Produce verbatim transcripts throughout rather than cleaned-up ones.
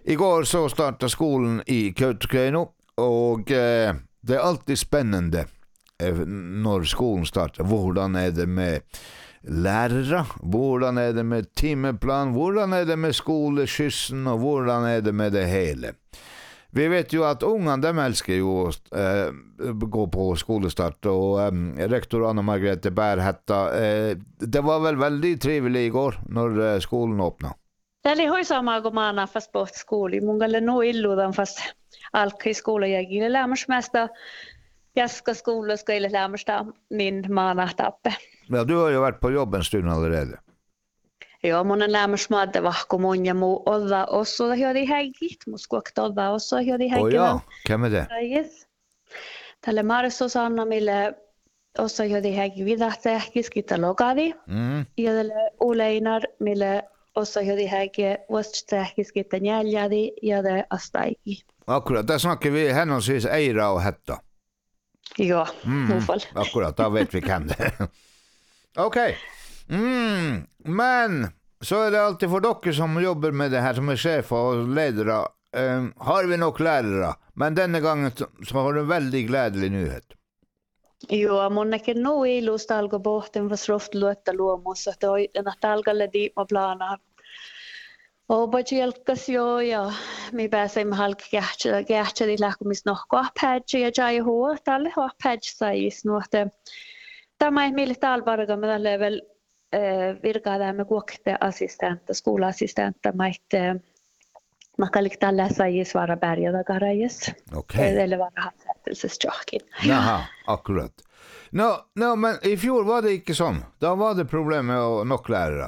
Igår så startade skolan i Kautokeino och eh, det är alltid spännande eh, när skolan startar. Hvordan är det med lärare? Hvordan är det med timeplan? Hvordan är det med skoleskyssen? Och hvordan är det med det hela? Vi vet ju att ungarna de älskar ju att eh, gå på skolestart och eh, rektor Anna Margrethe Bärhätta, eh, det var väl väldigt trevligt igår när eh, skolan öppnade. Tällä oli sama kuin maana fast sportskooli. Mun kalle no illuudan fast alkai skola jägille lämmäsmästä jaska skola skulle lämmästä min maana tappe. Ja, du har ju varit på jobb en stund allerede. Joo, mun lämmäsmädde vahko mun ja mu olla osso hyödi hägit, mu skuokta olla osso hyödi hägit. Oh ja, vem är det? Yes. Tällä Marso sanna mille osso hyödi hägit vidahte kiskita logadi. Mm. Ja tällä Uleinar mille ossa hyödi häike vastsähkiskittä jäljädi ja det astaiki. Akkurat, där snackar vi henne siis Eira och Hetta. Joo, Mm, mufal. akkurat, då vet vi kan det. Okej. Okay. Mm, men så är det alltid för dockor som jobbar med det här som är chef och ledare. Um, har vi nog lärare, men denna gången så har du en väldigt glädjelig nyhet. Joo, monnekin no ilus talgo pohten vas roft luetta luomus, että oi enä talgalle diima plana. Obaji elkas jo ja mi pääsemme halki kähtsä kähtsä di lähkumis nohko appädji ja jai huo talle ho appädji sais nuote. Tämä ei mille talvarga me tälle vel virkaa tämä kuokte assistentta skolassistentta maitte makalik tällä sais vara bergada garajus. Okej. Okay. Eller vara hatsättelsesjokin. Jaha, akkurat. No, no, men i fjol var det inte sån. Då var det problem med att nok lärare.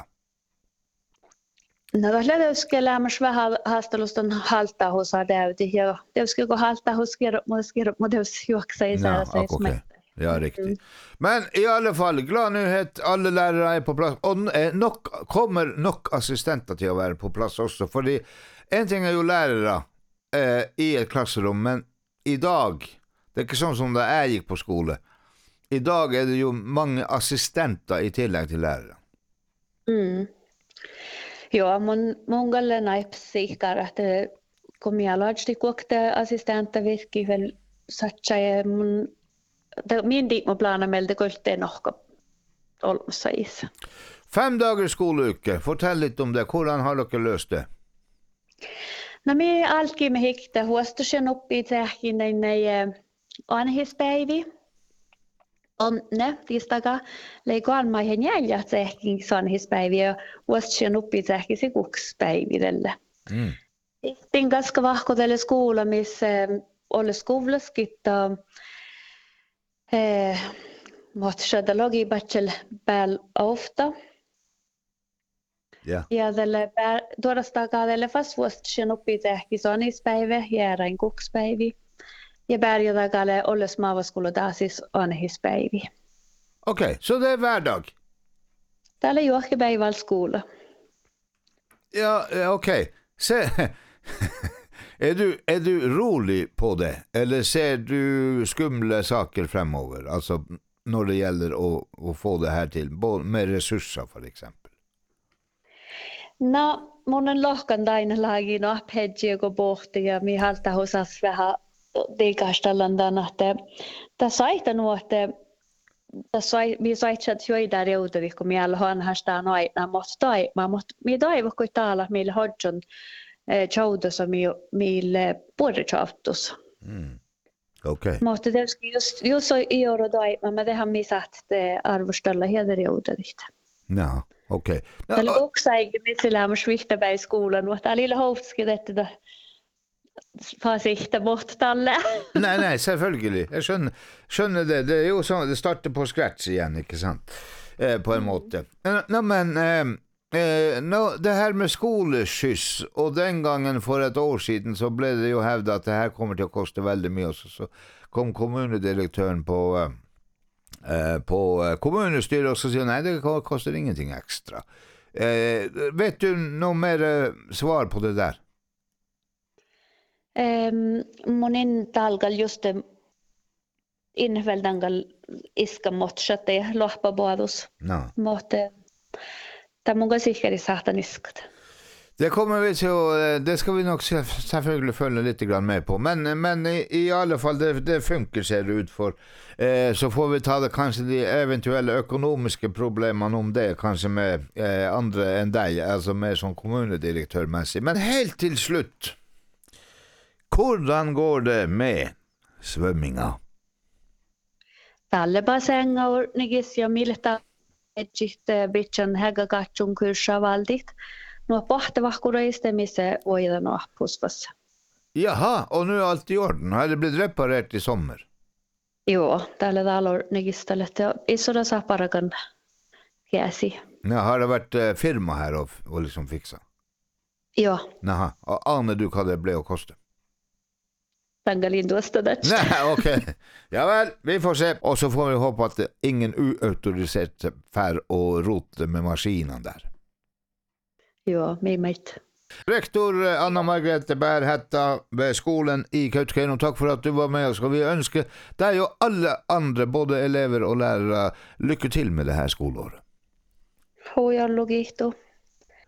No, tällä uske lämmäs vähän haasteluston halta hos Daudi ja det uske gå halta hos ger måste måste juoksa i så här. Ja, riktigt. Mm. Men i alla fall, glad nyhet, alla lärare är på plats. Och eh, nok, kommer nok assistenter till att vara på plats också. För det, en ting är ju lärare eh, i ett klassrum, men idag, det är inte sånt som det är gick på skolan. Idag är det ju många assistenter i tillägg till lärare. Mm. Joo, mun mongalle naipsikar, että kun minä laajasti kuokte assistenta virkki vel satsa ja mun min dit må plana melde kolte nokka olmassa is. Fem dagars skoluke, fortell lite om det. Hvordan har dere löst det? No me alki me hikta huostusen oppi tähkin näin anhispäivi. On ne tiistaga leikoan maihin jäljä tähkin sanhispäivi ja huostusen oppi tähkin se kukspäividelle. Mm. Sitten kaska vahkotelle skola missä olle skovlaskitta Eh, måste köra logi bachel bäl ofta. Ja. Ja tälle tuodastakaa tälle fast vuosittain oppi tehki sonispäivä ja rain kukspäivi. Ja bärjadagalle olles maavaskulla taas siis anhispäivi. Okej, okay, så det är vardag. Täällä juohkepäivällä skola. Ja, okej. Okay. Se Är du, är du rolig på det? Eller ser du skumla saker framöver? Alltså när det gäller att, att få det här till, med resurser för exempel. No, monen lohkan aina lagi no apedji go borti ja mi halta hosas vähän digastallanden että tässä aita nuote tässä mi saitset joida reudavi kun mi alla han hastaan aina mutta tai mä mutta mi toivo kun täällä millä hodjon Chauda som mille puolitautus. Mm. Okei. Okay. Mutta tietysti just just i år då är man det har missat det arvostalla heder jouda dit. Ja, okej. Okay. No, det också är missla med svifta på skolan och att lilla hovske detta fasikta bort talle. Nej nej, selvfølgelig. Jag skönner skönner det. Det är ju så det startar på scratch igen, inte sant? Eh, på en måte. No, men eh, Eh, no, det här med skoleskyss och den gången för ett år sedan så blev det ju hävdat att det här kommer till att kosta väldigt mycket så, så kom kommundirektören på eh, på kommunstyret och så sa nej det kostar ingenting extra. Eh, vet du något mer eh, svar på det där? Um, monin talgal just det inhveldangal iska motsatte lohpa boadus. No. Mot Tämä on sikkeri sahtaniskat. Det kommer vi til å, det skal vi nok selvfølgelig følge litt grann med på, men, men i, i alle fall det, det funker ser det ut for, eh, så får vi ta det kanskje de eventuelle økonomiske problemene om det, kanskje med eh, andre enn deg, altså mer som kommunedirektørmessig. Men helt til slutt, hvordan går det med svømminga? Tälle basenga ornigis ja miltä etsihte bitchan hägäkatsun kyrsä valdit. No pohtevahkureiste missä voidaan apusvassa. Jaha, och nu är allt i orden. Har det blivit reparerat i sommar? Joo, täällä täällä ornigista lähtee isoda saparakan käsi. Ja, har det varit eh, firma här och, och liksom fixa? Joo, Jaha, aner du hva det ble å koste? tangalin tuosta tästä. Nej, okej. Okay. Ja väl, vi får se. Och så får vi hoppas att ingen uautoriserat fär och rot med maskinen där. Joo, miimeit. Rektor Anna Margrethe Bærhetta ved skolen i Kautokeino, takk for at du var med oss. Og vi ønsker deg og alle andre, både elever og lærere, lykke til med det her skoleåret. Hoja logihto.